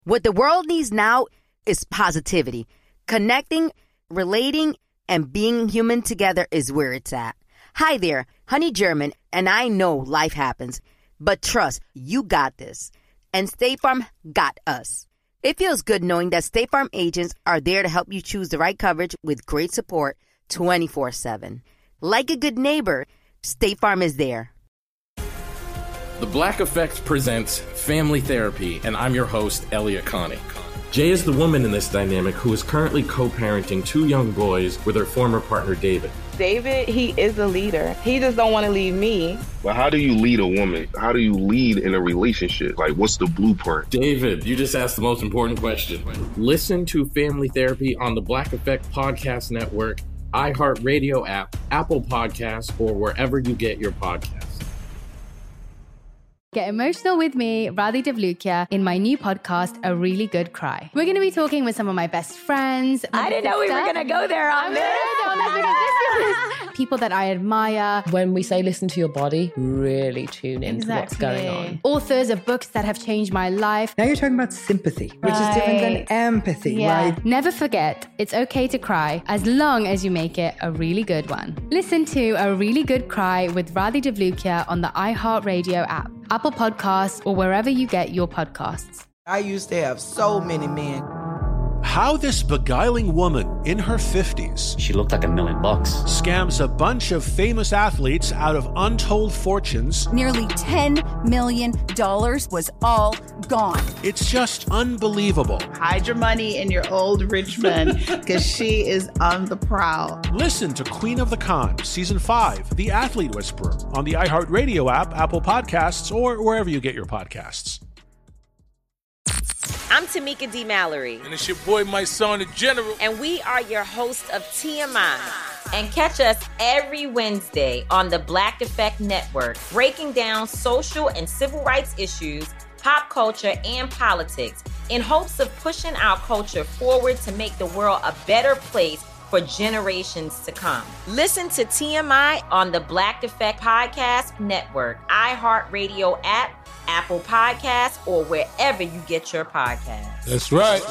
What the world needs now is positivity. Connecting, relating, and being human together is where it's at. Hi there, Honey German, and I know life happens, but trust, you got this. And State Farm got us. It feels good knowing that State Farm agents are there to help you choose the right coverage with great support 24/7. Like a good neighbor, State Farm is there. The Black Effect presents Family Therapy, and I'm your host, Elliot Connie. Jay is the woman in this dynamic who is currently co-parenting 2 young boys with her former partner, David. David, he is a leader. He just don't want to leave me. But how do you lead a woman? How do you lead in a relationship? Like, what's the blueprint? David, you just asked the most important question. Listen to Family Therapy on the Black Effect Podcast Network, iHeartRadio app, Apple Podcasts, or wherever you get your podcasts. Get emotional with me, Radhi Devlukia, in my new podcast, A Really Good Cry. We're going to be talking with some of my best friends. I didn't know we were going to go there on this. People that I admire. When we say listen to your body, really tune into what's going on. Authors of books that have changed my life. Now you're talking about sympathy, which is different than empathy, right? Never forget, it's okay to cry as long as you make it a really good one. Listen to A Really Good Cry with Radhi Devlukia on the iHeartRadio app, Apple Podcasts, or wherever you get your podcasts. I used to have so many men. How this beguiling woman in her 50s, she looked like $1 million, scams a bunch of famous athletes out of untold fortunes. Nearly $10 million was all gone. It's just unbelievable. Hide your money in your old rich man, because she is on the prowl. Listen to Queen of the Con, Season 5, The Athlete Whisperer, on the iHeartRadio app, Apple Podcasts, or wherever you get your podcasts. I'm Tamika D. Mallory. And it's your boy, my son, the General. And we are your hosts of TMI. And catch us every Wednesday on the Black Effect Network, breaking down social and civil rights issues, pop culture, and politics in hopes of pushing our culture forward to make the world a better place for generations to come. Listen to TMI on the Black Effect Podcast Network, iHeartRadio app, Apple Podcasts, or wherever you get your podcasts. That's right.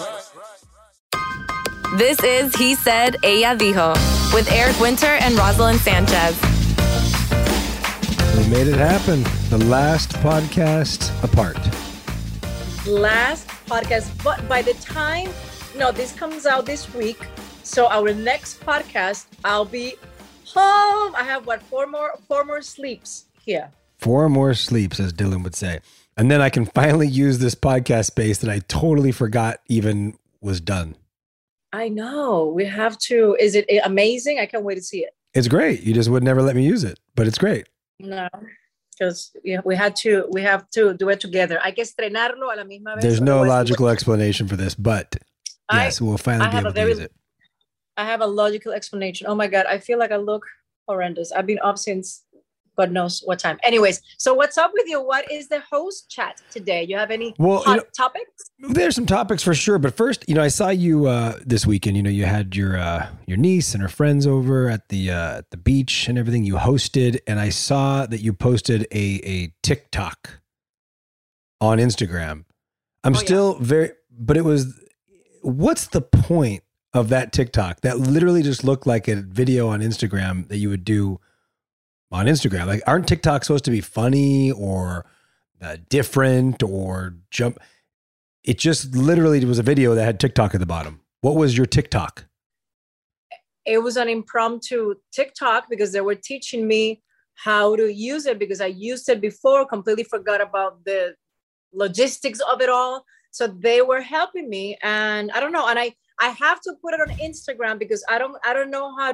This is He Said, Ella Dijo, with Eric Winter and Rosalind Sanchez. We made it happen. The last podcast apart. Last podcast, but by the time, this comes out this week, so our next podcast, I'll be home. I have, 4 more sleeps here. 4 more sleeps, as Dylan would say. And then I can finally use this podcast space that I totally forgot even was done. I know. We have to. Is it amazing? I can't wait to see it. It's great. You just would never let me use it, but it's great. No, because we have to do it together. Hay que estrenarlo a la misma vez. There's no logical explanation for this, but yes, we'll finally be able to use it. I have a logical explanation. Oh my God. I feel like I look horrendous. I've been up since God knows what time. Anyways, so what's up with you? What is the host chat today? You have any hot topics? There's some topics for sure. But first, I saw you this weekend. You had your niece and her friends over at the beach and everything. You hosted, and I saw that you posted a TikTok on Instagram. But it was, what's the point of that TikTok? That literally just looked like a video on Instagram that you would do on Instagram. Like, aren't TikToks supposed to be funny or different or jump? It just literally was a video that had TikTok at the bottom. What was your TikTok? It was an impromptu TikTok because they were teaching me how to use it, because I used it before, completely forgot about the logistics of it all. So they were helping me, and I don't know. And I have to put it on Instagram because I don't know how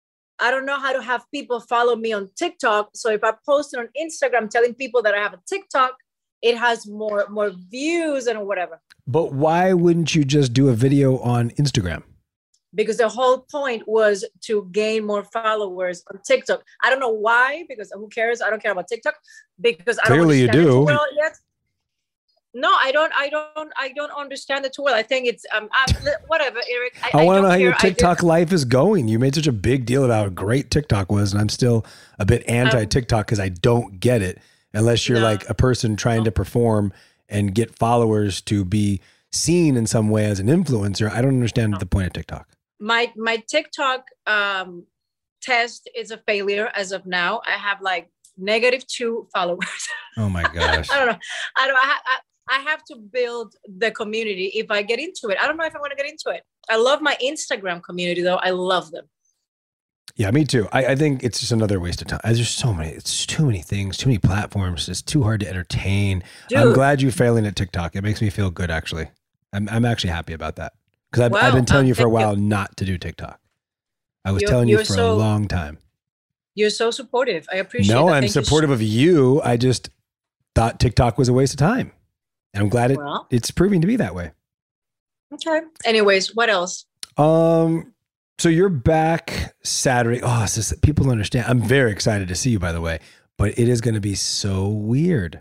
to have people follow me on TikTok. So if I post it on Instagram telling people that I have a TikTok, it has more views and whatever. But why wouldn't you just do a video on Instagram? Because the whole point was to gain more followers on TikTok. I don't know why, because who cares? I don't care about TikTok because I don't understand it too well yet. No, I don't understand it too well. I think it's whatever, Eric. I want to know how your TikTok life is going. You made such a big deal about how great TikTok was, and I'm still a bit anti-TikTok because I don't get it unless you're like a person trying to perform and get followers to be seen in some way as an influencer, I don't understand the point of TikTok. My TikTok test is a failure as of now. I have like -2 followers. Oh my gosh. I don't know. I have to build the community if I get into it. I don't know if I want to get into it. I love my Instagram community though. I love them. Yeah, me too. I think it's just another waste of time. There's so many, it's too many things, too many platforms. It's too hard to entertain. Dude. I'm glad you're failing at TikTok. It makes me feel good, actually. I'm actually happy about that. Because I've been telling you for a while not to do TikTok. I was telling you for a long time. You're so supportive. I appreciate it. No, I'm supportive of you. I just thought TikTok was a waste of time. And I'm glad it's proving to be that way. Okay. Anyways, what else? So you're back Saturday. Oh, people don't understand. I'm very excited to see you, by the way, but it is going to be so weird.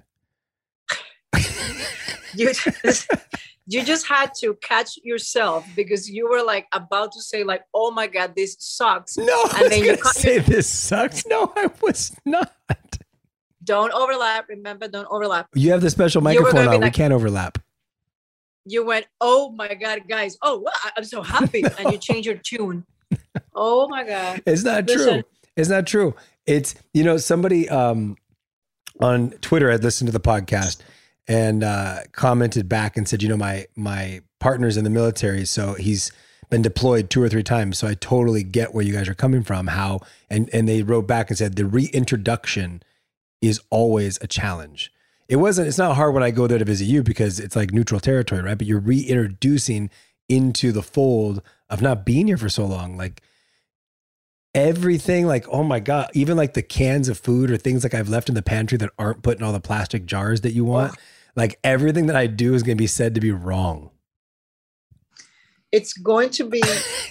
You just had to catch yourself because you were like about to say like, "Oh my God, this sucks." No, and then you say this sucks. No, I was not. Don't overlap. Remember, don't overlap. You have the special microphone on. We can't overlap. You went, "Oh my God, guys. Oh, well, I'm so happy." And you changed your tune. Oh my God. It's not true. It's not true. It's, somebody on Twitter had listened to the podcast and commented back and said, my partner's in the military, so he's been deployed 2 or 3 times. So I totally get where you guys are coming from, and they wrote back and said the reintroduction is always a challenge. It's not hard when I go there to visit you because it's like neutral territory, right? But you're reintroducing into the fold of not being here for so long. Like everything, like, oh my God, even like the cans of food or things like I've left in the pantry that aren't put in all the plastic jars that you want. Like everything that I do is going to be said to be wrong. It's going to be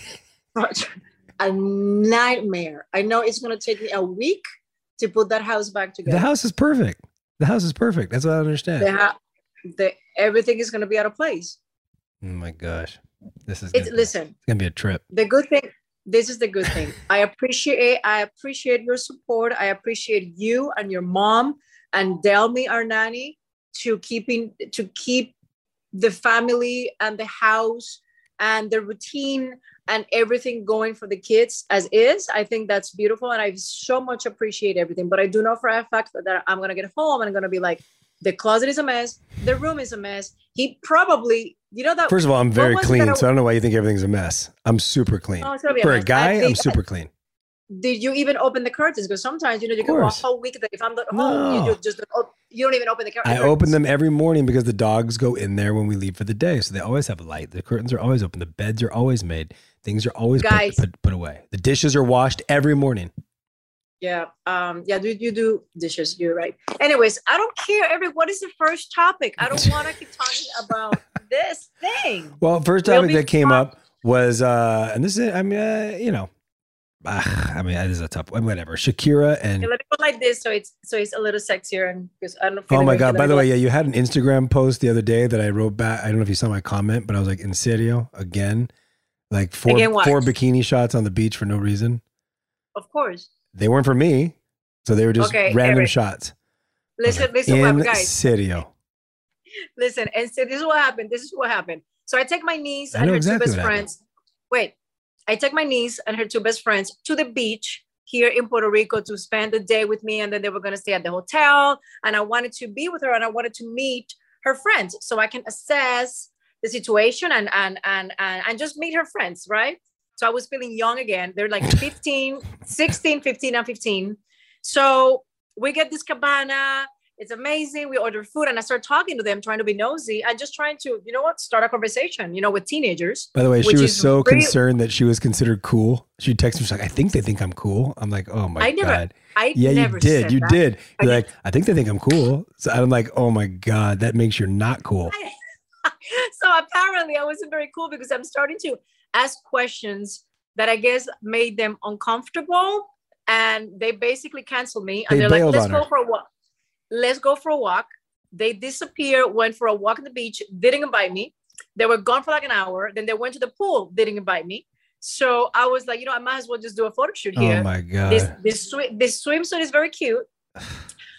a nightmare. I know it's going to take me a week to put that house back together. The house is perfect. The house is perfect. That's what I understand. Everything is going to be out of place. Oh my gosh. Listen, it's going to be a trip. The good thing, this is the good thing. I appreciate your support. I appreciate you and your mom and Delmi, our nanny, to keep the family and the house and the routine and everything going for the kids as is. I think that's beautiful. And I so much appreciate everything. But I do know for a fact that I'm going to get home and I'm going to be like, the closet is a mess. The room is a mess. He probably, that. First of all, I'm very clean. So I don't know why you think everything's a mess. I'm super clean. Oh, for a guy, I'm super clean. Did you even open the curtains? Because sometimes, you can go a whole week that if I'm not home, you don't even open the curtains. I open them every morning because the dogs go in there when we leave for the day. So they always have light. The curtains are always open. The beds are always made. Things are always put away. The dishes are washed every morning. Yeah. You do dishes. You're right. Anyways, I don't care. What is the first topic? I don't want to keep talking about this thing. Well, first topic that came up was, and this is, this is a tough one. Whatever. Shakira and. Okay, let me put like this, so it's a little sexier, and because I don't. Oh my God! By the way, you had an Instagram post the other day that I wrote back. I don't know if you saw my comment, but I was like, "In serio again?" Like four bikini shots on the beach for no reason. Of course. They weren't for me, so they were just random shots. Listen, guys. Serio. Listen, and so this is what happened. So I take my niece and her 2 best friends. I take my niece and her 2 best friends to the beach here in Puerto Rico to spend the day with me, and then they were going to stay at the hotel. And I wanted to be with her, and I wanted to meet her friends so I can assess the situation and just meet her friends, right? So I was feeling young again. They're like 16, 15, and 15. So we get this cabana. It's amazing. We order food and I start talking to them, trying to be nosy and just trying to, start a conversation, with teenagers. By the way, she was so concerned that she was considered cool. She texted me, she's like, I think they think I'm cool. I'm like, oh my God. You did. You did. You're like, I think they think I'm cool. So I'm like, oh my God, that makes you not cool. So apparently I wasn't very cool because I'm starting to ask questions that I guess made them uncomfortable, and they basically canceled me. And they're like, let's go for a walk. Let's go for a walk. They disappeared, went for a walk on the beach, didn't invite me. They were gone for like an hour. Then they went to the pool, didn't invite me. So I was like, I might as well just do a photo shoot here. Oh my God. This swimsuit is very cute.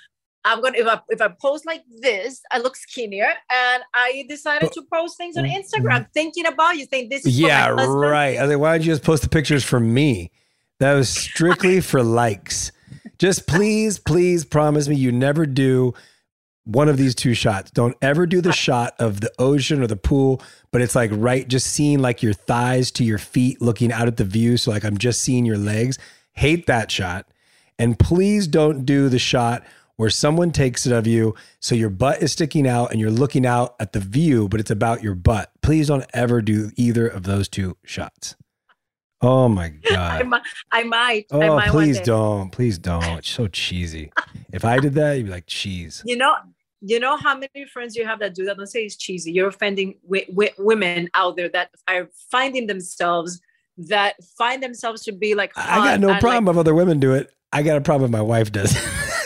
if I post like this, I look skinnier, and I decided to post things on Instagram, thinking about you. Think this is for my husband. Right. I was like, why did you just post the pictures for me? That was strictly for likes. Just please promise me you never do one of these two shots. Don't ever do the shot of the ocean or the pool, but it's like just seeing like your thighs to your feet looking out at the view. So like I'm just seeing your legs. Hate that shot. And please don't do the shot where someone takes it of you so your butt is sticking out and you're looking out at the view, but it's about your butt. Please don't ever do either of those two shots. Oh my God. I might. Oh, please don't. Please don't. It's so cheesy. If I did that, you'd be like, cheese. You know how many friends you have that do that? Don't say it's cheesy. You're offending women out there that are finding themselves to be like, I got no problem if other women do it. I got a problem if my wife does.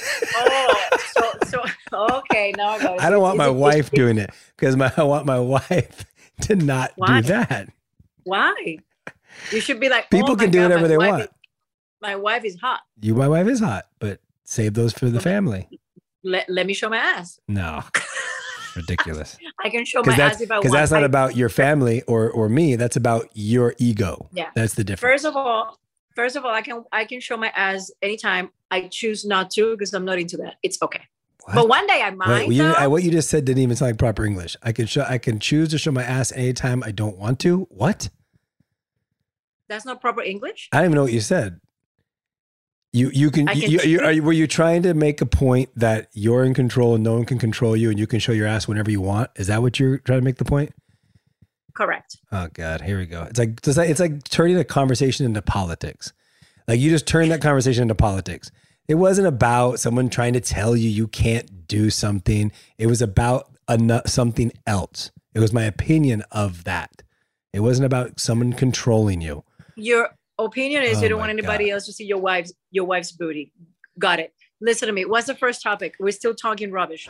So okay, now I got it. I don't want my wife doing it because I want my wife to not do that. Why? You should be like, people can do whatever they want. My wife is hot. My wife is hot, but save those for the family. Let me show my ass. No, ridiculous. I can show my ass if I want. Because that's not about your family or me. That's about your ego. Yeah, that's the difference. First of all, I can show my ass anytime. I choose not to because I'm not into that. It's okay. What? But one day I might. What you just said didn't even sound like proper English. I can choose to show my ass anytime I don't want to. What? That's not proper English. I don't even know what you said. Were you trying to make a point that you're in control and no one can control you and you can show your ass whenever you want? Is that what you're trying to make the point? Correct. Oh God, here we go. It's like turning a conversation into politics. Like you just turned that conversation into politics. It wasn't about someone trying to tell you can't do something. It was about something else. It was my opinion of that. It wasn't about someone controlling you. Your opinion is you don't want anybody else to see your wife's booty. Got it. Listen to me. What's the first topic? We're still talking rubbish.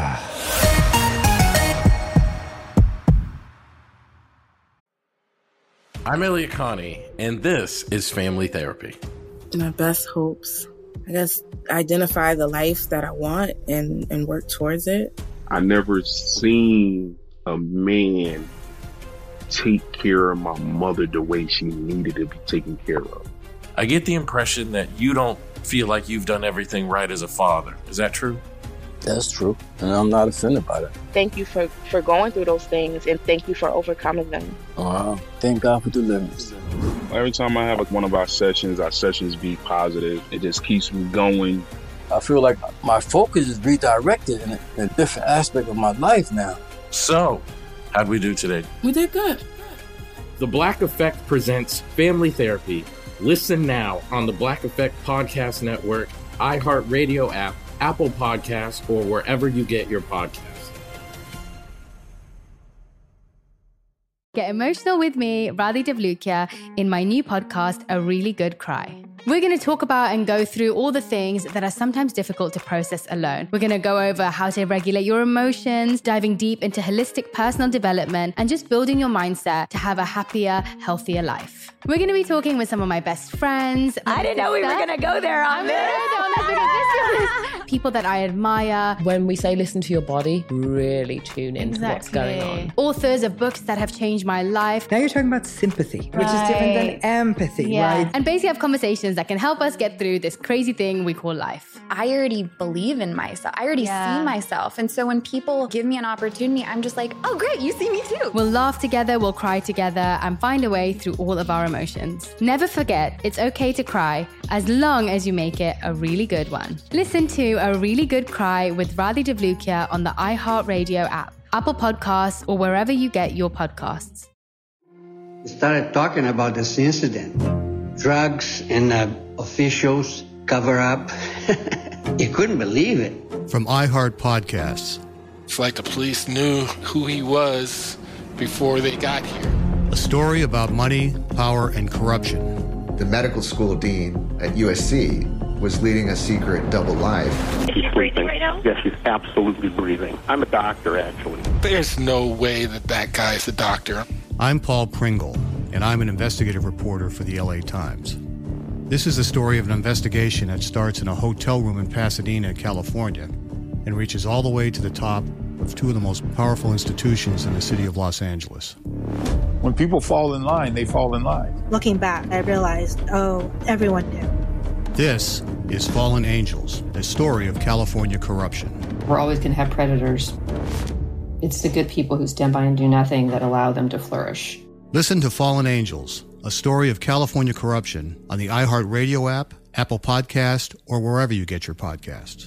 I'm Elliot Connie, and this is Family Therapy. My best hopes, I guess, identify the life that I want and work towards it. I never seen a man take care of my mother the way she needed to be taken care of. I get the impression that you don't feel like you've done everything right as a father. Is that true? That's true, and I'm not offended by that. Thank you for going through those things, and thank you for overcoming them. Wow. Thank God for deliverance. Every time I have one of our sessions be positive. It just keeps me going. I feel like my focus is redirected in a different aspect of my life now. So, how'd we do today? We did good. The Black Effect presents Family Therapy. Listen now on the Black Effect Podcast Network, iHeartRadio app, Apple Podcasts, or wherever you get your podcasts. Get emotional with me, Radhi Devlukia, in my new podcast, A Really Good Cry. We're going to talk about and go through all the things that are sometimes difficult to process alone. We're going to go over how to regulate your emotions, diving deep into holistic personal development, and just building your mindset to have a happier, healthier life. We're going to be talking with some of my best friends. I didn't know we were going to go there on this. People that I admire. When we say listen to your body, really tune into what's going on. Authors of books that have changed my life. Now you're talking about sympathy, which is different than empathy, right? And basically have conversations that can help us get through this crazy thing we call life. I already believe in myself. I already see myself. And so when people give me an opportunity, I'm just like, oh, great, you see me too. We'll laugh together, we'll cry together, and find a way through all of our emotions. Never forget, it's okay to cry, as long as you make it a really good one. Listen to A Really Good Cry with Radhi Devlukia on the iHeartRadio app, Apple Podcasts, or wherever you get your podcasts. We started talking about this incident. Drugs and officials cover up. You couldn't believe it. From iHeart Podcasts. It's like the police knew who he was before they got here. A story about money, power, and corruption. The medical school dean at USC was leading a secret double life. She's breathing right now? Yes, she's absolutely breathing. I'm a doctor, actually. There's no way that guy is a doctor. I'm Paul Pringle, and I'm an investigative reporter for the LA Times. This is the story of an investigation that starts in a hotel room in Pasadena, California, and reaches all the way to the top of two of the most powerful institutions in the city of Los Angeles. When people fall in line, they fall in line. Looking back, I realized, everyone knew. This is Fallen Angels, a story of California corruption. We're always going to have predators. It's the good people who stand by and do nothing that allow them to flourish. Listen to Fallen Angels, a story of California corruption on the iHeartRadio app, Apple Podcast, or wherever you get your podcasts.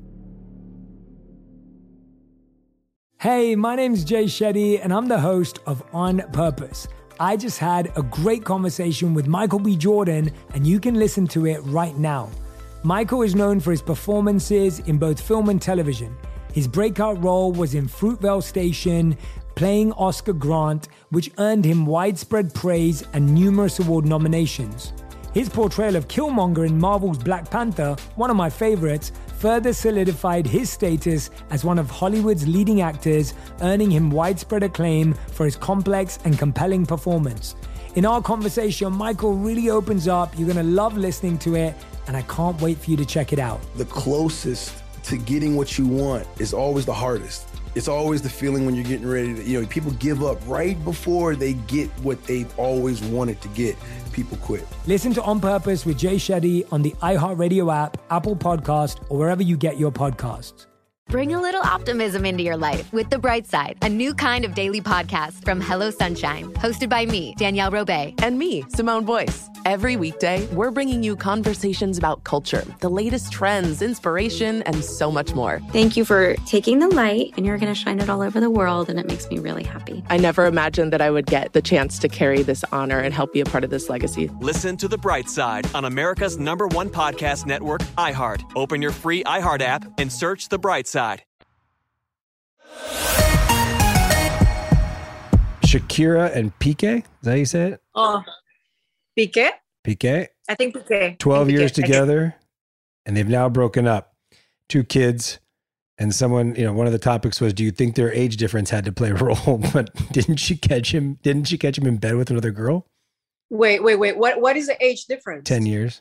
Hey, my name's Jay Shetty, and I'm the host of On Purpose. I just had a great conversation with Michael B. Jordan, and you can listen to it right now. Michael is known for his performances in both film and television. His breakout role was in Fruitvale Station, playing Oscar Grant, which earned him widespread praise and numerous award nominations. His portrayal of Killmonger in Marvel's Black Panther, one of my favorites, further solidified his status as one of Hollywood's leading actors, earning him widespread acclaim for his complex and compelling performance. In our conversation, Michael really opens up. You're going to love listening to it, and I can't wait for you to check it out. The closest to getting what you want is always the hardest. It's always the feeling when you're getting ready to, people give up right before they get what they've always wanted to get. People quit. Listen to On Purpose with Jay Shetty on the iHeartRadio app, Apple Podcast, or wherever you get your podcasts. Bring a little optimism into your life with The Bright Side, a new kind of daily podcast from Hello Sunshine, hosted by me, Danielle Robay. And me, Simone Boyce. Every weekday, we're bringing you conversations about culture, the latest trends, inspiration, and so much more. Thank you for taking the light, and you're going to shine it all over the world, and it makes me really happy. I never imagined that I would get the chance to carry this honor and help be a part of this legacy. Listen to The Bright Side on America's #1 podcast network, iHeart. Open your free iHeart app and search The Bright Side. Shakira and Piqué, is that how you say it? Oh, Piqué? Piqué? I think Piqué. 12 years together, and they've now broken up. 2 kids, and someone, one of the topics was, do you think their age difference had to play a role? But didn't she catch him in bed with another girl? Wait. What is the age difference? 10 years.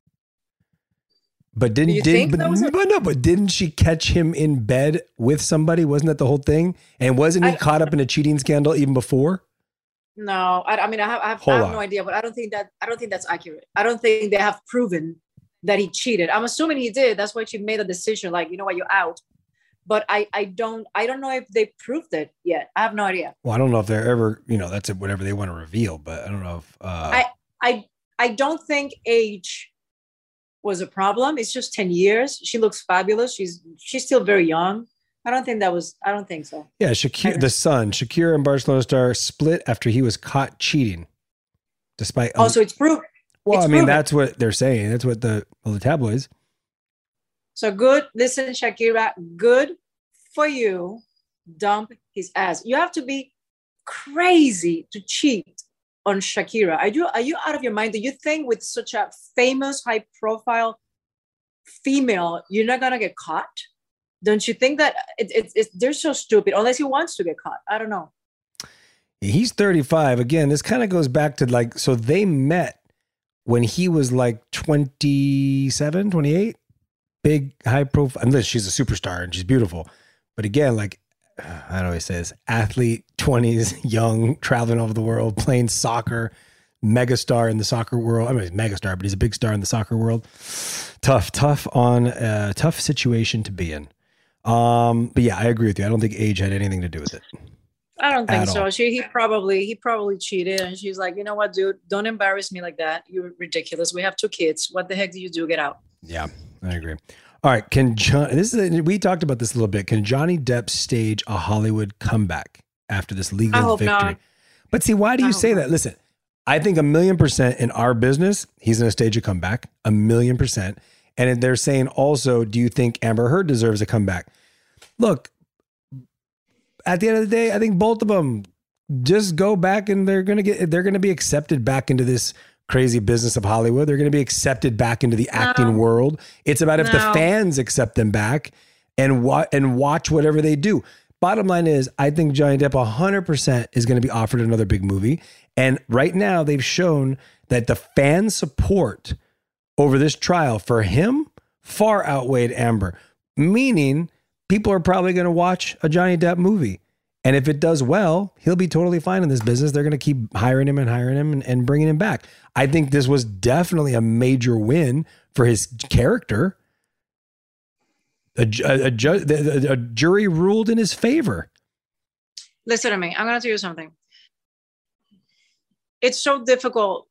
But didn't she catch him in bed with somebody? Wasn't that the whole thing? And wasn't he caught up in a cheating scandal even before? No, I have no idea, but I don't think that's accurate. I don't think they have proven that he cheated. I'm assuming he did. That's why she made a decision, like, you know what, you're out. But I don't know if they proved it yet. I have no idea. Well, I don't know if they're ever, that's whatever they want to reveal, but I don't know if I don't think age was a problem. It's just 10 years. She looks fabulous. She's still very young. I don't think so. Yeah, Shakira and Barcelona star split after he was caught cheating. Despite so it's proof. Well, I mean, that's what they're saying. That's what the tabloids. So good. Listen, Shakira, good for you. Dump his ass. You have to be crazy to cheat on Shakira. Are you out of your mind? Do you think with such a famous, high-profile female, you're not gonna get caught? Don't you think that they're so stupid? Unless he wants to get caught. I don't know. He's 35. Again, this kind of goes back to so they met when he was 27, 28. Big, high profile. Unless she's a superstar and she's beautiful. But again, I always say this, athlete, 20s, young, traveling over the world, playing soccer, megastar in the soccer world. I mean, he's a megastar, but he's a big star in the soccer world. Tough situation to be in. But yeah, I agree with you. I don't think age had anything to do with it. I don't think so. He probably cheated, and she's like, you know what, dude, don't embarrass me like that. You're ridiculous. We have 2 kids. What the heck do you do? Get out. Yeah, I agree. All right, we talked about this a little bit. Can Johnny Depp stage a Hollywood comeback after this legal victory? Not. But see, why do you say that? Listen, I think 1,000,000% in our business, he's going to stage a comeback, 1,000,000%. And they're saying also, do you think Amber Heard deserves a comeback? Look, at the end of the day, I think both of them just go back and they're going to be accepted back into this crazy business of Hollywood. They're going to be accepted back into the acting world. It's about if the fans accept them back and watch whatever they do. Bottom line is, I think Johnny Depp 100% is going to be offered another big movie. And right now they've shown that the fan support over this trial for him far outweighed Amber, meaning people are probably going to watch a Johnny Depp movie. And if it does well, he'll be totally fine in this business. They're going to keep hiring him and bringing him back. I think this was definitely a major win for his character. A jury ruled in his favor. Listen to me. I'm going to tell you something. It's so difficult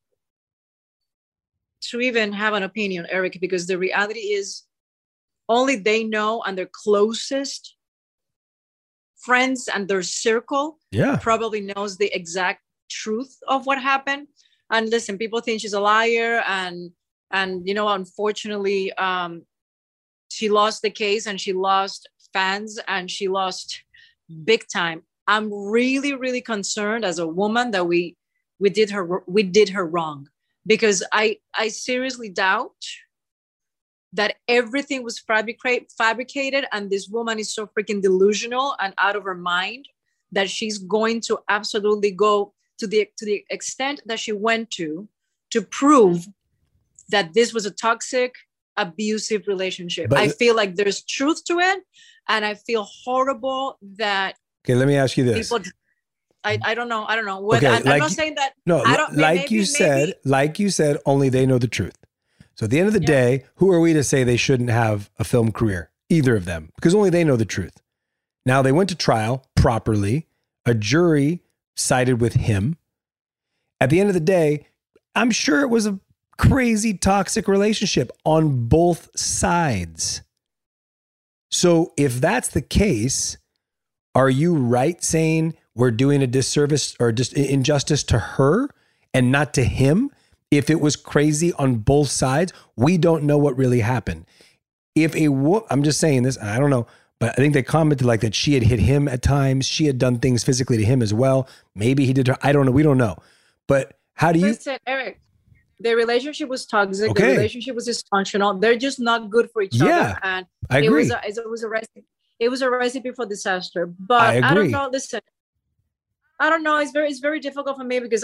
to even have an opinion, Eric, because the reality is only they know, and their closest friends and their circle probably knows the exact truth of what happened. And listen, people think she's a liar, and unfortunately, she lost the case, and she lost fans, and she lost big time. I'm really, really concerned as a woman that we did her wrong, because I seriously doubt that everything was fabricated, and this woman is so freaking delusional and out of her mind that she's going to absolutely go to the extent that she went to prove that this was a toxic, abusive relationship. But I feel like there's truth to it, and I feel horrible that. Okay, let me ask you this. People, I don't know. Okay, I'm not saying that. No, like you said, only they know the truth. So at the end of the day, who are we to say they shouldn't have a film career? Either of them, because only they know the truth. Now, they went to trial properly. A jury sided with him. At the end of the day, I'm sure it was a crazy toxic relationship on both sides. So if that's the case, are you right saying we're doing a disservice or just injustice to her and not to him? If it was crazy on both sides, we don't know what really happened. I'm just saying this, I don't know, but I think they commented like that she had hit him at times. She had done things physically to him as well. Maybe he did her. I don't know. We don't know. But how do you... Listen, Eric, the relationship was toxic. Okay. The relationship was dysfunctional. They're just not good for each other. And I agree. It was a recipe for disaster. But I don't know. Listen, I don't know. It's very difficult for me because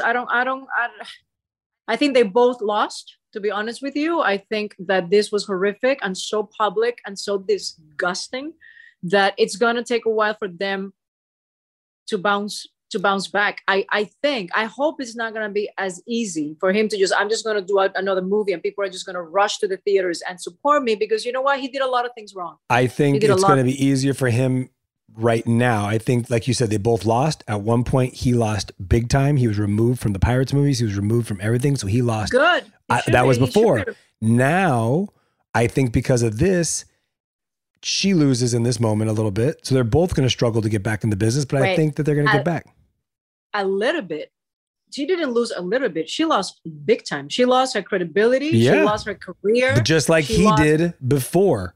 I think they both lost, to be honest with you. I think that this was horrific and so public and so disgusting that it's going to take a while for them to bounce back. I hope it's not going to be as easy for him to I'm just going to do another movie and people are just going to rush to the theaters and support me, because you know what? He did a lot of things wrong. I think it's going to be easier for him right now. I think, like you said, they both lost. At one point, he lost big time. He was removed from the Pirates movies. He was removed from everything. So he lost. Good. That was before. Now, I think because of this, she loses in this moment a little bit. So they're both going to struggle to get back in the business, but I think that they're going to get back. A little bit. She didn't lose a little bit. She lost big time. She lost her credibility. Yeah. She lost her career. Just like he did before.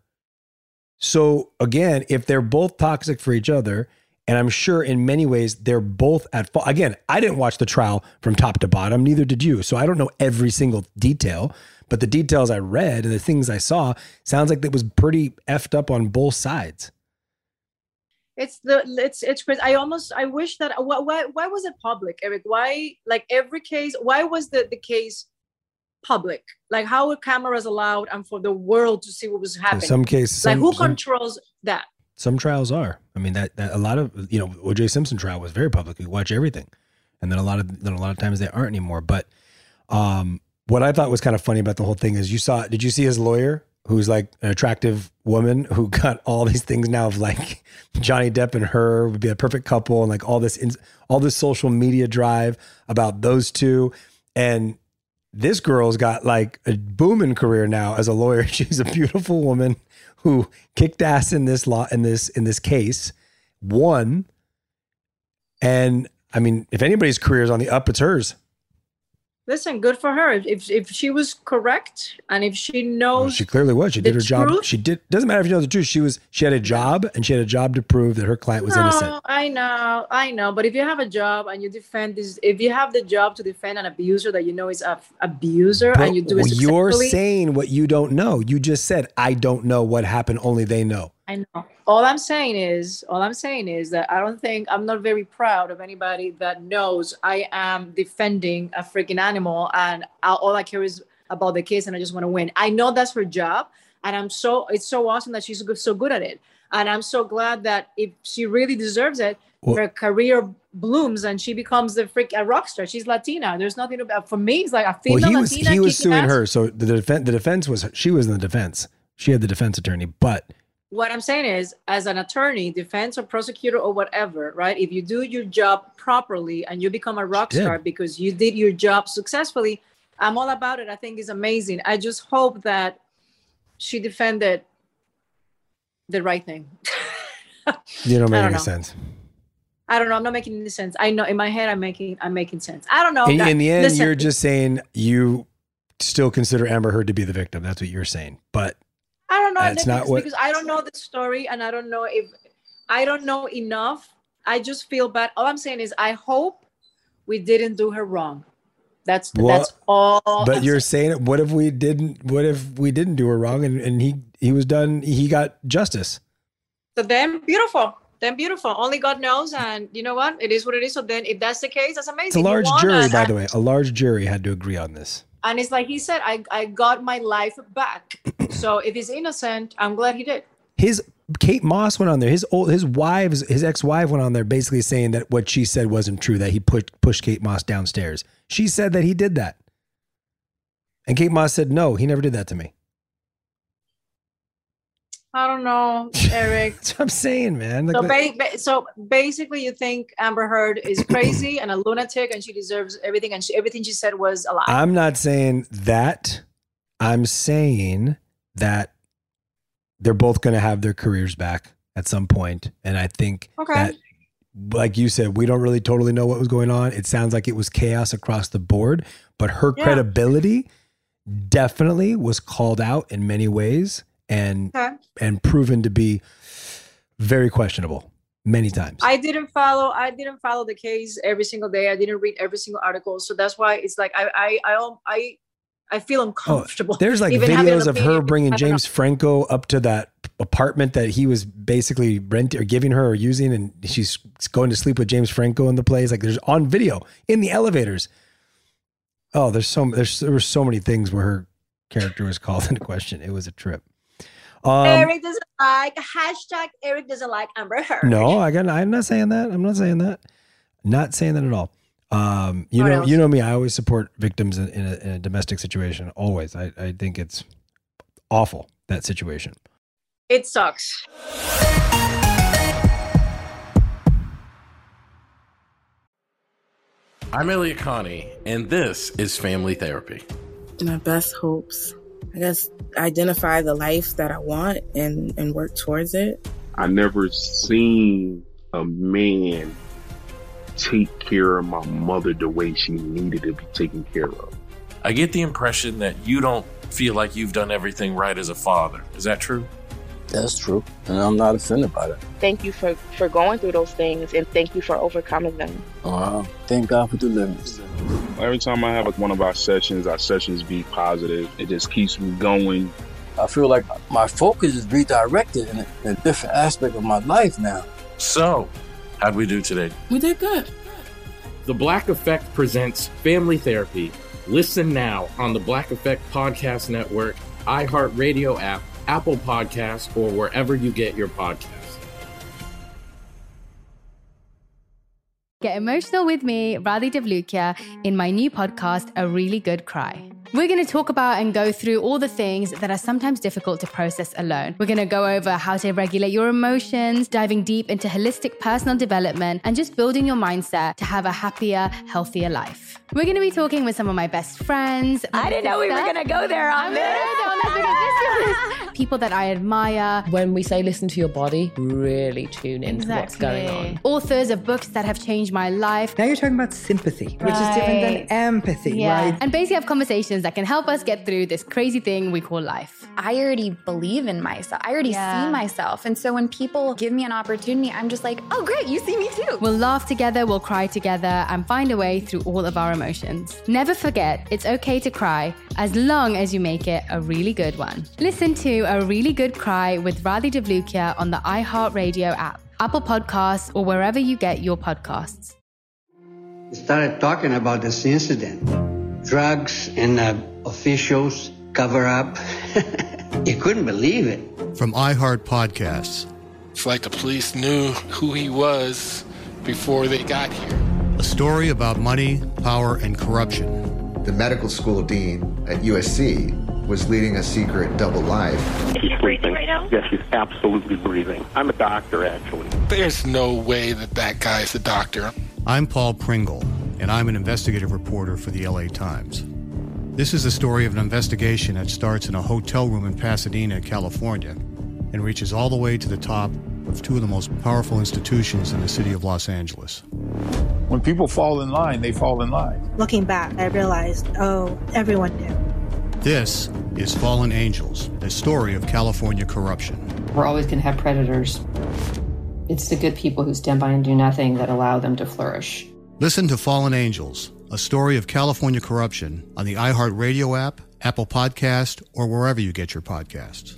So again, if they're both toxic for each other, and I'm sure in many ways they're both at fault. Again, I didn't watch the trial from top to bottom, neither did you. So I don't know every single detail, but the details I read and the things I saw sounds like it was pretty effed up on both sides. It's crazy. I wish that why was it public, Eric? Why, like every case, why was the case public? Like, how were cameras allowed and for the world to see what was happening? In some cases, like who controls that? Some trials are. I mean, that a lot of, O.J. Simpson trial was very public. You watch everything, and then a lot of times they aren't anymore. But what I thought was kind of funny about the whole thing is did you see his lawyer, who's like an attractive woman who got all these things now of like Johnny Depp and her would be a perfect couple, and like all this social media drive about those two. And this girl's got like a booming career now as a lawyer. She's a beautiful woman who kicked ass in this case, won. And I mean, if anybody's career is on the up, it's hers. Listen, good for her. If she was correct and if she knows, well, she clearly was. She did her job. Doesn't matter if she knows the truth. She had a job, and she had a job to prove that her client was innocent. I know. But if you have a job and you defend this, if you have the job to defend an abuser that you know is an abuser, and you do it successfully, you're saying what you don't know. You just said, I don't know what happened. Only they know. I know. All I'm saying is that I'm not very proud of anybody that knows I am defending a freaking animal and all I care is about the case and I just want to win. I know that's her job, and it's so awesome that she's so good at it. And I'm so glad that if she really deserves it, her career blooms and she becomes a rock star. She's Latina. There's nothing about, for me, it's like a female Latina. He was suing her. So the defense was, she was in the defense. She had the defense attorney, but. What I'm saying is, as an attorney, defense or prosecutor or whatever, right? If you do your job properly and you become a rock star because you did your job successfully, I'm all about it. I think it's amazing. I just hope that she defended the right thing. You don't make any sense. I don't know. I'm not making any sense. I know in my head I'm making sense. I don't know. In the end, you're just saying you still consider Amber Heard to be the victim. That's what you're saying. But I don't know. That's not what, because I don't know the story and I don't know enough. I just feel bad. All I'm saying is I hope we didn't do her wrong. That's all. But you're saying it. What if we didn't do her wrong and he was done? He got justice. So then beautiful. Only God knows. And you know what? It is what it is. So then if that's the case, that's amazing. It's a large jury, by the way. A large jury had to agree on this. And it's like he said, I got my life back. So if he's innocent, I'm glad he did. Kate Moss went on there. His ex-wife went on there basically saying that what she said wasn't true, that he pushed Kate Moss downstairs. She said that he did that. And Kate Moss said, no, he never did that to me. I don't know, Eric. That's what I'm saying, man. So basically you think Amber Heard is crazy and a lunatic and she deserves everything and everything she said was a lie. I'm not saying that. I'm saying that they're both going to have their careers back at some point. And I think that, like you said, we don't really totally know what was going on. It sounds like it was chaos across the board, but her credibility definitely was called out in many ways and proven to be very questionable many times. I didn't follow the case every single day. I didn't read every single article. So that's why it's like, I feel uncomfortable. There's like videos of her bringing James Franco up to that apartment that he was basically renting or giving her or using. And she's going to sleep with James Franco in the place. Like there's on video in the elevators. Oh, there were so many things where her character was called into question. It was a trip. Eric doesn't like Eric doesn't like Amber Heard. No, I'm not saying that. Not saying that at all. You know me. I always support victims in a domestic situation. Always. I think it's awful, that situation. It sucks. I'm Elliot Connie, and this is Family Therapy. My best hopes, I guess, identify the life that I want and work towards it. I never seen a man take care of my mother the way she needed to be taken care of. I get the impression that you don't feel like you've done everything right as a father. Is that true? That's true, and I'm not offended by that. Thank you for going through those things, and thank you for overcoming them. Thank God for deliverance. Every time I have one of our sessions be positive. It just keeps me going. I feel like my focus is redirected in a different aspect of my life now. So, how'd we do today? We did good. The Black Effect presents Family Therapy. Listen now on the Black Effect Podcast Network, iHeartRadio app, Apple Podcasts, or wherever you get your podcasts. Get emotional with me, Radhi Devlukia, in my new podcast, A Really Good Cry. We're going to talk about and go through all the things that are sometimes difficult to process alone. We're going to go over how to regulate your emotions, diving deep into holistic personal development, and just building your mindset to have a happier, healthier life. We're going to be talking with some of my best friends. I didn't know we were going to go there on this. People that I admire. When we say listen to your body, really tune into what's going on. Authors of books that have changed my life. Now you're talking about sympathy, which is different than empathy, right? And basically have conversations that can help us get through this crazy thing we call life. I already believe in myself. I already see myself. And so when people give me an opportunity, I'm just like, oh, great, you see me too. We'll laugh together, we'll cry together, and find a way through all of our emotions. Never forget, it's okay to cry as long as you make it a really good one. Listen to A Really Good Cry with Radhi Devlukia on the iHeartRadio app, Apple Podcasts, or wherever you get your podcasts. Started talking about this incident. Drugs and officials cover up. You couldn't believe it. From iHeart Podcasts. It's like the police knew who he was before they got here. A story about money, power, and corruption. The medical school dean at USC was leading a secret double life. She's breathing right now? Yes, she's absolutely breathing. I'm a doctor, actually. There's no way that guy's a doctor. I'm Paul Pringle, and I'm an investigative reporter for the LA Times. This is the story of an investigation that starts in a hotel room in Pasadena, California, and reaches all the way to the top of two of the most powerful institutions in the city of Los Angeles. When people fall in line, they fall in line. Looking back, I realized, everyone knew. This is Fallen Angels, a story of California corruption. We're always going to have predators. It's the good people who stand by and do nothing that allow them to flourish. Listen to Fallen Angels, a story of California corruption on the iHeart Radio app, Apple Podcast, or wherever you get your podcasts.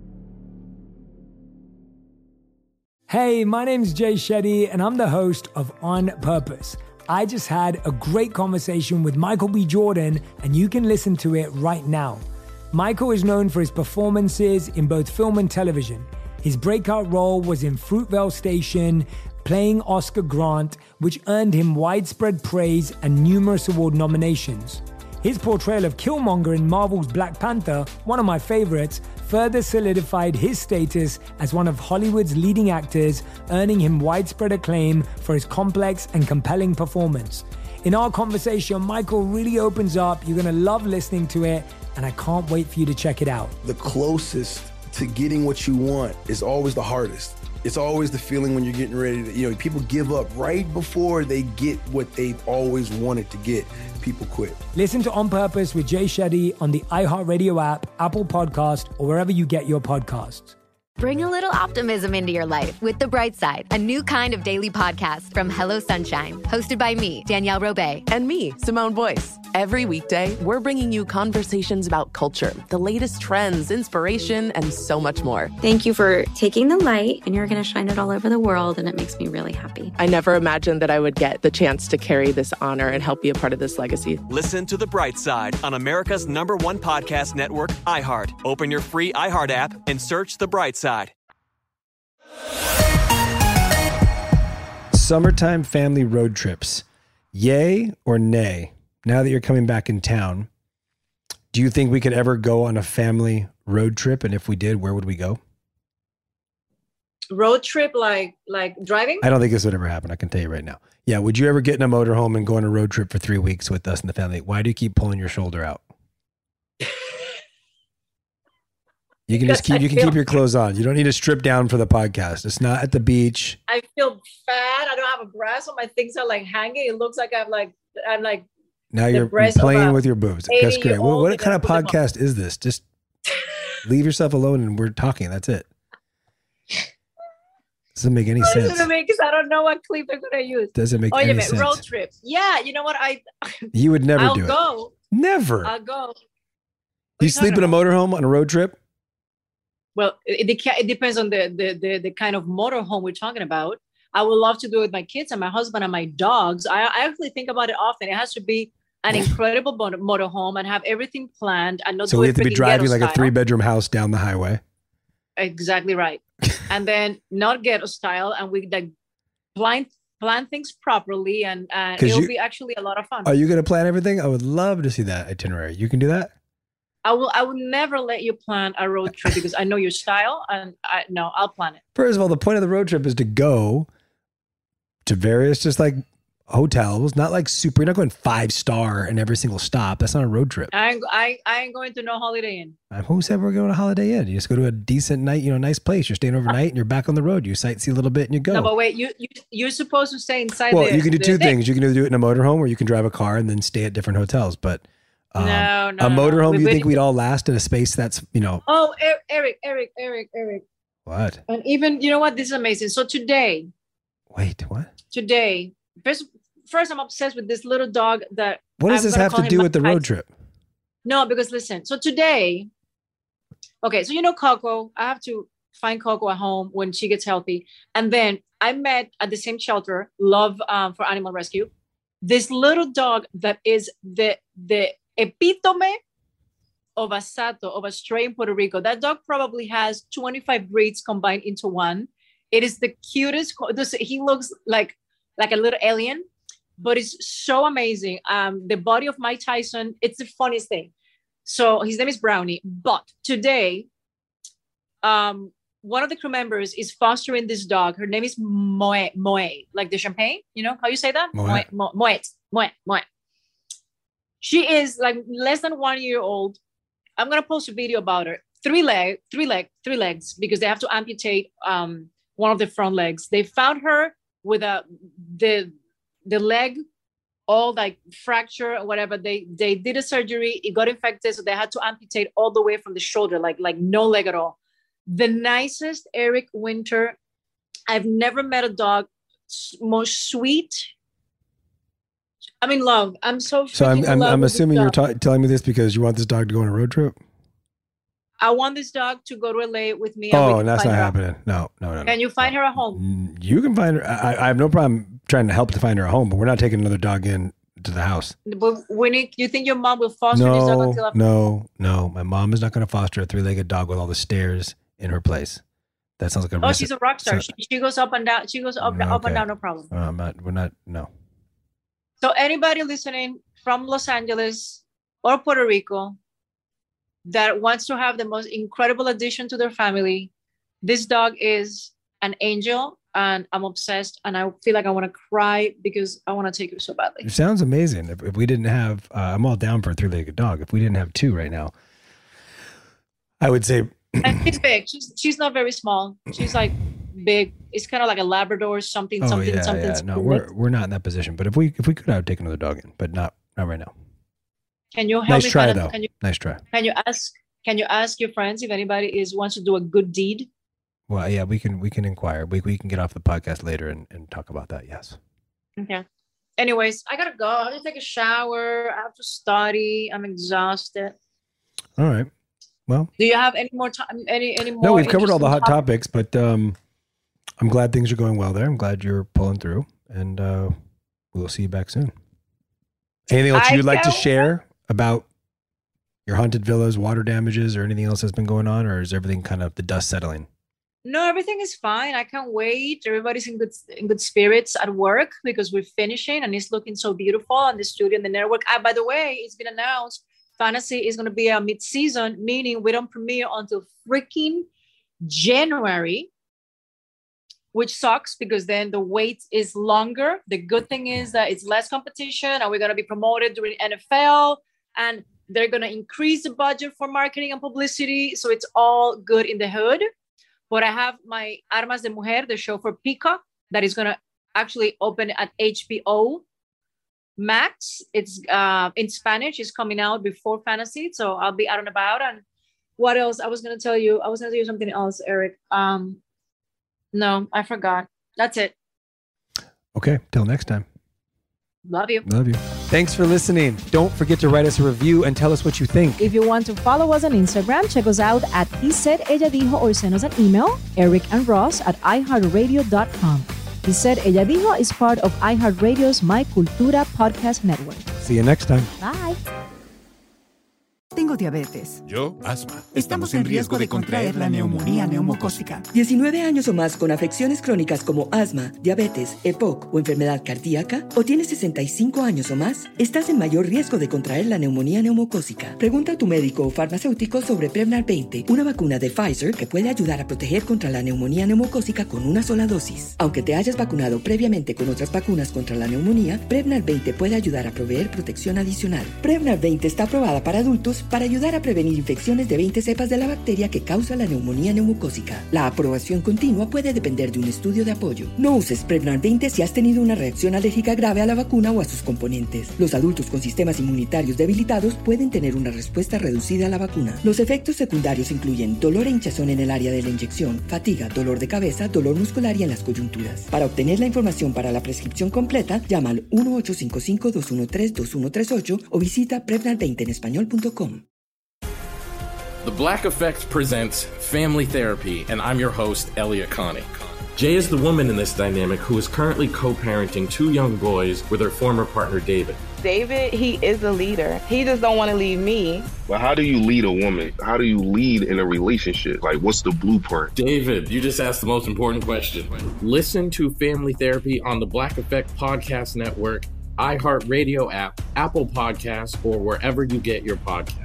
Hey, my name's Jay Shetty, and I'm the host of On Purpose. I just had a great conversation with Michael B. Jordan, and you can listen to it right now. Michael is known for his performances in both film and television. His breakout role was in Fruitvale Station, playing Oscar Grant, which earned him widespread praise and numerous award nominations. His portrayal of Killmonger in Marvel's Black Panther, one of my favorites, further solidified his status as one of Hollywood's leading actors, earning him widespread acclaim for his complex and compelling performance. In our conversation, Michael really opens up. You're going to love listening to it, and I can't wait for you to check it out. The closest to getting what you want is always the hardest. It's always the feeling when you're getting ready to, people give up right before they get what they've always wanted to get. People quit. Listen to On Purpose with Jay Shetty on the iHeartRadio app, Apple Podcast, or wherever you get your podcasts. Bring a little optimism into your life with The Bright Side, a new kind of daily podcast from Hello Sunshine, hosted by me, Danielle Robay. And me, Simone Boyce. Every weekday, we're bringing you conversations about culture, the latest trends, inspiration, and so much more. Thank you for taking the light, and you're going to shine it all over the world, and it makes me really happy. I never imagined that I would get the chance to carry this honor and help be a part of this legacy. Listen to The Bright Side on America's #1 podcast network, iHeart. Open your free iHeart app and search The Bright Side. Summertime family road trips. Yay or nay? Now that you're coming back in town, do you think we could ever go on a family road trip? And if we did, where would we go? Road trip, like driving? I don't think this would ever happen. I can tell you right now. Yeah. Would you ever get in a motorhome and go on a road trip for 3 weeks with us and the family? Why do you keep pulling your shoulder out? You can just keep your clothes on. You don't need to strip down for the podcast. It's not at the beach. I feel fat. I don't have a bra, so my things are like hanging. It looks like I'm like now you're playing with your boobs. That's great. What kind of podcast is this? Just leave yourself alone and we're talking. That's it. Doesn't make any sense. Because I don't know what clip I'm gonna use. Doesn't make any sense. Road trips. Yeah, you know what? You would never do it. I'll go. Never. I'll go. You sleep in a motorhome on a road trip? Well, it depends on the kind of motorhome we're talking about. I would love to do it with my kids and my husband and my dogs. I actually think about it often. It has to be an incredible motorhome and have everything planned. And not so we have to be driving like a 3-bedroom house down the highway. Exactly right. And then not ghetto style, and we like plan things properly, and it'll be actually a lot of fun. Are you going to plan everything? I would love to see that itinerary. You can do that? I will never let you plan a road trip because I know your style, and I'll plan it. First of all, the point of the road trip is to go to various just like hotels, not like super. You're not going 5-star in every single stop. That's not a road trip. I ain't going to no Holiday Inn. Who said we're going to Holiday Inn? You just go to a decent night, nice place. You're staying overnight and you're back on the road. You sightsee a little bit and you go. No, but wait, you're supposed to stay inside. Well, you can do two things. You can either do it in a motorhome or you can drive a car and then stay at different hotels. But no, a motorhome, you think we'd all last in a space that's, Oh, Eric. What? And even, you know what? This is amazing. So today. Wait, what? Today. First, I'm obsessed with this little dog that. What does this have to do with the road trip? No, because listen. So today. Okay, so Coco. I have to find Coco at home when she gets healthy. And then I met at the same shelter, Love for Animal Rescue, this little dog that is the epitome of a Sato, of a stray in Puerto Rico. That dog probably has 25 breeds combined into one. It is the cutest. He looks like a little alien, but it's so amazing. The body of Mike Tyson, it's the funniest thing. So his name is Brownie. But today, one of the crew members is fostering this dog. Her name is Moet, like the champagne. You know how you say that? Moet. She is like less than 1 year old. I'm gonna post a video about her. Three legs, because they have to amputate one of the front legs. They found her with the leg all like fracture or whatever. They did a surgery. It got infected, so they had to amputate all the way from the shoulder, like no leg at all. The nicest Eric Winter. I've never met a dog more sweet. I'm in love. I'm so. So I'm assuming you're telling me this because you want this dog to go on a road trip. I want this dog to go to LA with me. Oh, that's not happening. No. Can you find her a home? You can find her. I have no problem trying to help to find her a home, but we're not taking another dog in to the house. But you think your mom will foster this dog until after? No. My mom is not going to foster a 3-legged dog with all the stairs in her place. That sounds like a. She's a rock star. She goes up and down. She goes up and down, no problem. We're not. No. So anybody listening from Los Angeles or Puerto Rico that wants to have the most incredible addition to their family, this dog is an angel, and I'm obsessed, and I feel like I want to cry because I want to take her so badly. It sounds amazing. If we didn't have, I'm all down for a 3-legged dog. If we didn't have 2 right now, I would say. And she's big. She's not very small. She's like big. It's kind of like a Labrador, something. Yeah. No, we're not in that position. But if we could, I would take another dog in, but not right now. Can you help me? Nice try, though. Nice try. Can you ask your friends if anybody wants to do a good deed? Well, yeah, we can inquire. We can get off the podcast later and talk about that. Yes. Okay. Anyways, I gotta go. I have to take a shower. I have to study. I'm exhausted. All right. Well, do you have any more time? Any more? No, we've covered all the hot topics, but I'm glad things are going well there. I'm glad you're pulling through, and we'll see you back soon. Anything else you'd like to share about your haunted villas, water damages, or anything else that's been going on, or is everything kind of the dust settling? No, everything is fine. I can't wait. Everybody's in good spirits at work because we're finishing and it's looking so beautiful on the studio and the network. By the way, it's been announced Fantasy is going to be a mid-season, meaning we don't premiere until freaking January, which sucks because then the wait is longer. The good thing is that it's less competition and we're going to be promoted during NFL and they're going to increase the budget for marketing and publicity. So it's all good in the hood. But I have my Armas de Mujer, the show for Peacock, that is going to actually open at HBO Max. It's in Spanish. It's coming out before Fantasy. So I'll be out and about. And what else? I was going to tell you something else, Eric. No, I forgot. That's it. Okay. Till next time. Love you. Love you. Thanks for listening. Don't forget to write us a review and tell us what you think. If you want to follow us on Instagram, check us out at He Said Ella Dijo or send us an email, ericandross@iheartradio.com. He Said Ella Dijo is part of iHeartRadio's My Cultura podcast network. See you next time. Bye. Tengo diabetes. Yo, asma. Estamos en riesgo de contraer la neumonía neumocócica. 19 años o más con afecciones crónicas como asma, diabetes, EPOC o enfermedad cardíaca, o tienes 65 años o más, estás en mayor riesgo de contraer la neumonía neumocócica. Pregunta a tu médico o farmacéutico sobre Prevnar 20, una vacuna de Pfizer que puede ayudar a proteger contra la neumonía neumocócica con una sola dosis. Aunque te hayas vacunado previamente con otras vacunas contra la neumonía, Prevnar 20 puede ayudar a proveer protección adicional. Prevnar 20 está aprobada para adultos para ayudar a prevenir infecciones de 20 cepas de la bacteria que causa la neumonía neumocócica. La aprobación continua puede depender de un estudio de apoyo. No uses Prevnar 20 si has tenido una reacción alérgica grave a la vacuna o a sus componentes. Los adultos con sistemas inmunitarios debilitados pueden tener una respuesta reducida a la vacuna. Los efectos secundarios incluyen dolor e hinchazón en el área de la inyección, fatiga, dolor de cabeza, dolor muscular y en las coyunturas. Para obtener la información para la prescripción completa, llama al 1-855-213-2138 o visita Prevnar20enespañol.com. The Black Effect presents Family Therapy, and I'm your host, Elliot Connie. Jay is the woman in this dynamic who is currently co-parenting 2 young boys with her former partner, David. David, he is a leader. He just don't want to leave me. But how do you lead a woman? How do you lead in a relationship? Like, what's the blueprint? David, you just asked the most important question. Listen to Family Therapy on the Black Effect Podcast Network, iHeartRadio app, Apple Podcasts, or wherever you get your podcasts.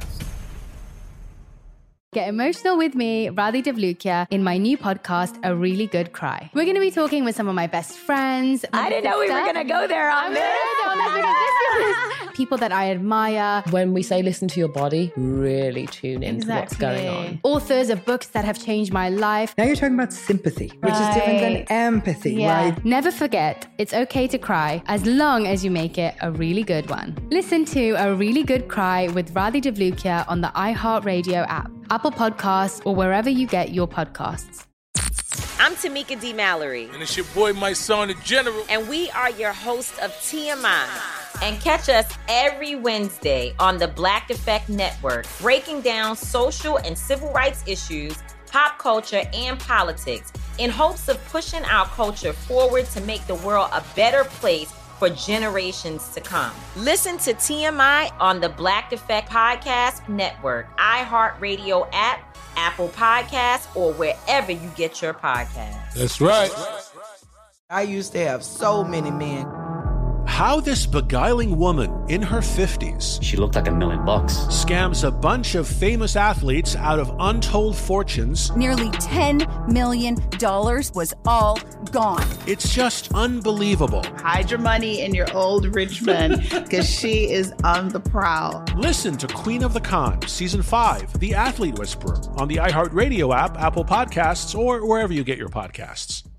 Get emotional with me, Radhi Devlukia, in my new podcast, A Really Good Cry. We're going to be talking with some of my best friends. I didn't know we were going to go there on this. People that I admire. When we say listen to your body, really tune into what's going on. Authors of books that have changed my life. Now you're talking about sympathy, which is different than empathy, right? Never forget, it's okay to cry as long as you make it a really good one. Listen to A Really Good Cry with Radhi Devlukia on the iHeartRadio app, Apple Podcasts, or wherever you get your podcasts. I'm Tamika D. Mallory. And it's your boy, my son, the General. And we are your hosts of TMI. And catch us every Wednesday on the Black Effect Network, breaking down social and civil rights issues, pop culture, and politics in hopes of pushing our culture forward to make the world a better place for generations to come. Listen to TMI on the Black Effect Podcast Network, iHeartRadio app, Apple Podcasts, or wherever you get your podcasts. That's right. I used to have so many men. How this beguiling woman in her 50s, she looked like $1 million, scams a bunch of famous athletes out of untold fortunes. Nearly $10 million was all gone. It's just unbelievable. Hide your money in your old rich man, because she is on the prowl. Listen to Queen of the Con, Season 5, The Athlete Whisperer, on the iHeartRadio app, Apple Podcasts, or wherever you get your podcasts.